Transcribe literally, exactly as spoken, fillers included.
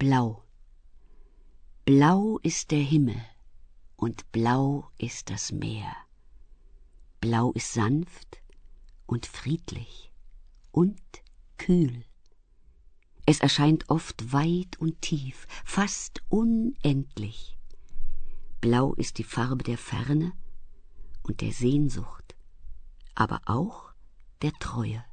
Blau. Blau ist der Himmel und blau ist das Meer. Blau ist sanft und friedlich und kühl. Es erscheint oft weit und tief, fast unendlich. Blau ist die Farbe der Ferne und der Sehnsucht, aber auch der Treue.